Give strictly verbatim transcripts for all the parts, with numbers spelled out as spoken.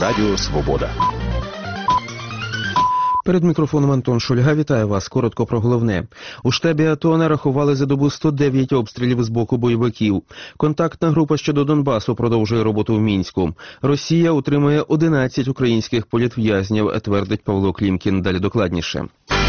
Радіо Свобода. Перед мікрофоном Антон Шульга. Вітаю вас. Коротко про головне. У штабі АТО нарахували за добу сто дев'ять обстрілів з боку бойовиків. Контактна група щодо Донбасу продовжує роботу в Мінську. Росія утримує одинадцять українських політв'язнів, твердить Павло Клімкін. Далі докладніше.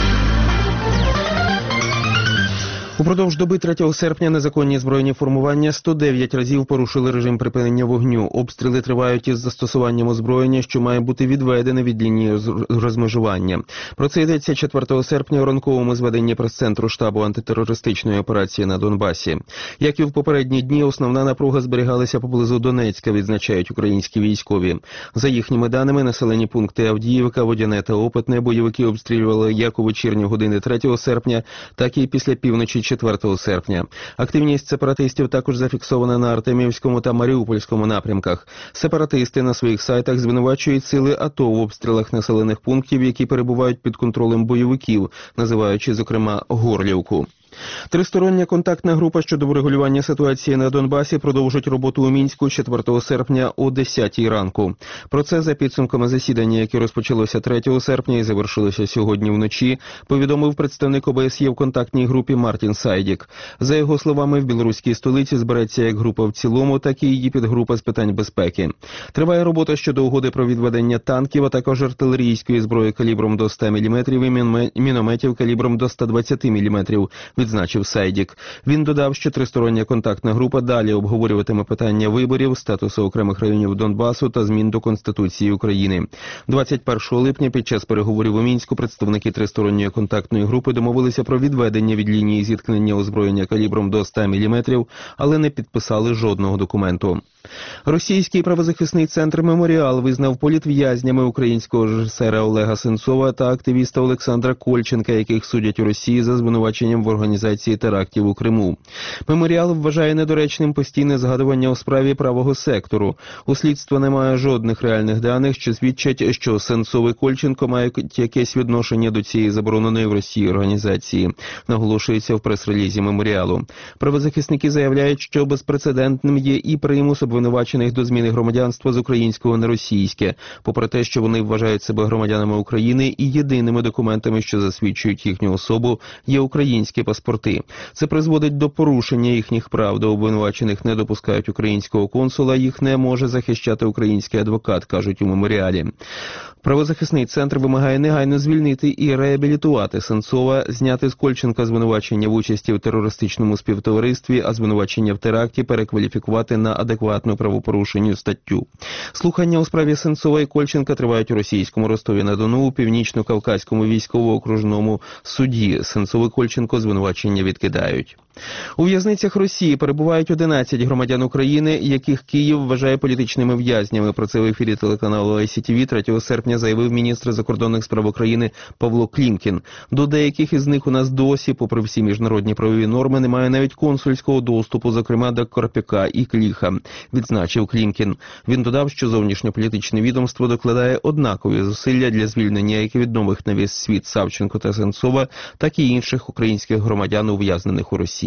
Упродовж доби третього серпня незаконні збройні формування сто дев'ять разів порушили режим припинення вогню. Обстріли тривають із застосуванням озброєння, що має бути відведене від лінії розмежування. Про це йдеться четвертого серпня у ранковому зведенні прес-центру штабу антитерористичної операції на Донбасі. Як і в попередні дні, основна напруга зберігалася поблизу Донецька, відзначають українські військові. За їхніми даними, населені пункти Авдіївка, Водяне та Опитне бойовики обстрілювали як у вечірні години третього серпня, так і після півночі четвертого серпня. Активність сепаратистів також зафіксована на Артемівському та Маріупольському напрямках. Сепаратисти на своїх сайтах звинувачують сили АТО в обстрілах населених пунктів, які перебувають під контролем бойовиків, називаючи, зокрема, Горлівку. Тристороння контактна група щодо врегулювання ситуації на Донбасі продовжить роботу у Мінську четвертого серпня о десятій ранку. Про це за підсумками засідання, яке розпочалося третього серпня і завершилося сьогодні вночі, повідомив представник ОБСЄ в контактній групі Мартін Сайдік. За його словами, в білоруській столиці збереться як група в цілому, так і її підгрупа з питань безпеки. Триває робота щодо угоди про відведення танків, а також артилерійської зброї калібром до ста міліметрів і мінометів калібром до ста двадцяти міліметрів, відзначив Сайдік. Він додав, що тристороння контактна група далі обговорюватиме питання виборів, статусу окремих районів Донбасу та змін до Конституції України. двадцять першого липня під час переговорів у Мінську представники тристоронньої контактної групи домовилися про відведення від лінії зіткнення озброєння калібром до ста міліметрів, але не підписали жодного документу. Російський правозахисний центр «Меморіал» визнав політв'язнями українського режисера Олега Сенцова та активіста Олександра Кольченка, яких судять у Росії за звинуваченням в організації терактів у Криму. «Меморіал» вважає недоречним постійне згадування у справі правого сектору. У слідства немає жодних реальних даних, що свідчать, що Сенцов і Кольченко мають якесь відношення до цієї забороненої в Росії організації, наголошується в прес-релізі «Меморіалу». Правозахисники заявляють, що безпрецедентним є і примус обвинувачених до зміни громадянства з українського на російське, попри те, що вони вважають себе громадянами України і єдиними документами, що засвідчують їхню особу, є українські паспорти. Це призводить до порушення їхніх прав. До обвинувачених не допускають українського консула, їх не може захищати український адвокат, кажуть у «Меморіалі». Правозахисний центр вимагає негайно звільнити і реабілітувати Сенцова, зняти з Кольченка звинувачення в участі в терористичному співтоваристві, а звинувачення в теракті перекваліфікувати на адекватну правопорушенню статтю. Слухання у справі Сенцова і Кольченка тривають у російському Ростові-на-Дону у Північно-Кавказькому військово-окружному суді. Сенцов і Кольченко звинувачення відкидають. У в'язницях Росії перебувають одинадцять громадян України, яких Київ вважає політичними в'язнями. Про це в ефірі телеканалу ай сі ті ві третього серпня заявив міністр закордонних справ України Павло Клімкін. До деяких із них у нас досі, попри всі міжнародні правові норми, немає навіть консульського доступу, зокрема до Карпюка і Кліха, відзначив Клімкін. Він додав, що зовнішньополітичне відомство докладає однакові зусилля для звільнення як від нових на весь світ Савченко та Сенцова, так і інших українських громадян, ув'язнених у Росії.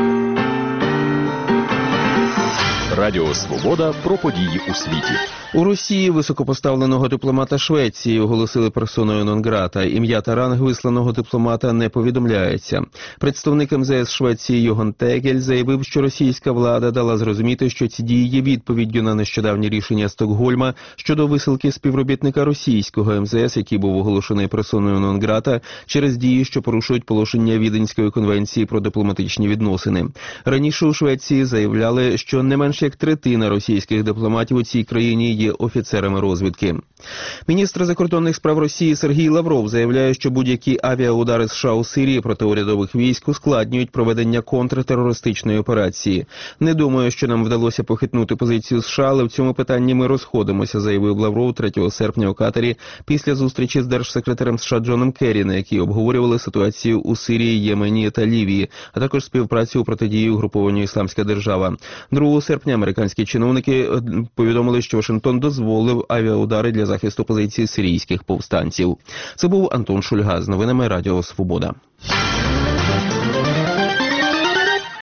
Радіо Свобода про події у світі. У Росії високопоставленого дипломата Швеції оголосили персоною нон-грата. Ім'я та ранг висланого дипломата не повідомляється. Представник ем зе ес Швеції Йоган Тегель заявив, що російська влада дала зрозуміти, що ці дії є відповіддю на нещодавнє рішення Стокгольма щодо висилки співробітника російського ем зе ес, який був оголошений персоною нон-грата через дії, що порушують положення Віденської конвенції про дипломатичні відносини. Раніше у Швеції заявляли, що не менше як третина російських дипломатів у цій країні є офіцерами розвідки. Міністр закордонних справ Росії Сергій Лавров заявляє, що будь-які авіаудари США у Сирії проти урядових військ ускладнюють проведення контртерористичної операції. Не думаю, що нам вдалося похитнути позицію США, але в цьому питанні ми розходимося, заявив Лавров третього серпня у Катарі після зустрічі з держсекретарем США Джоном Керрі, на якій обговорювали ситуацію у Сирії, Ємені та Лівії, а також співпрацю у протидії угрупованню «Ісламська держава». другого серпня американські чиновники повідомили, що Вашингтон дозволив авіаудари для захисту позицій сирійських повстанців. Це був Антон Шульга з новинами Радіо Свобода.